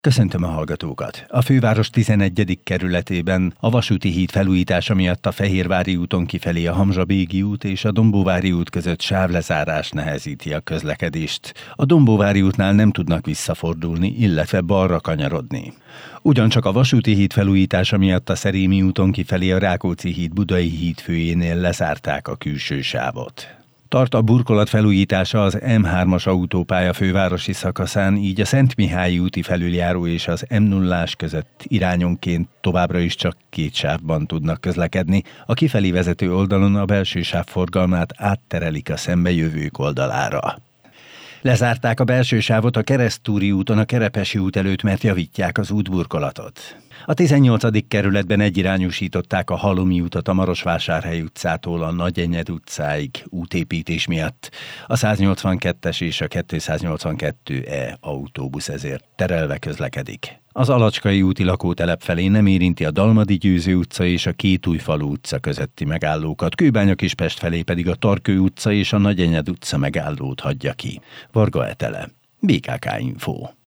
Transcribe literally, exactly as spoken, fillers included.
Köszöntöm a hallgatókat! A főváros tizenegyedik kerületében a vasúti híd felújítása miatt a Fehérvári úton kifelé a Hamzsa-Bégi út és a Dombóvári út között sávlezárás nehezíti a közlekedést. A Dombóvári útnál nem tudnak visszafordulni, illetve balra kanyarodni. Ugyancsak a vasúti híd felújítása miatt a Szerémi úton kifelé a Rákóczi híd Budai hídfőjénél lezárták a külső sávot. Tart a burkolat felújítása az M hármas autópálya fővárosi szakaszán, így a Szentmihályi úti felüljáró és az M nullás között irányonként továbbra is csak két sávban tudnak közlekedni. A kifelé vezető oldalon a belső sáv forgalmát átterelik a szembejövők oldalára. Lezárták a belső sávot a Keresztúri úton a Kerepesi út előtt, mert javítják az útburkolatot. A tizennyolcadik kerületben egyirányúsították a Halomi utat a Marosvásárhely utcától a Nagyenyed utcáig útépítés miatt. A száznyolcvankettes és a kétszáznyolcvankettő E autóbusz ezért terelve közlekedik. Az Alacskai úti lakótelep felé nem érinti a Dalmadi Győző utca és a Kétújfalu utca közötti megállókat, Kőbánya-Kispest felé pedig a Tarkő utca és a Nagyenyed utca megállót hagyja ki. Varga Etele, bé ká ká Info.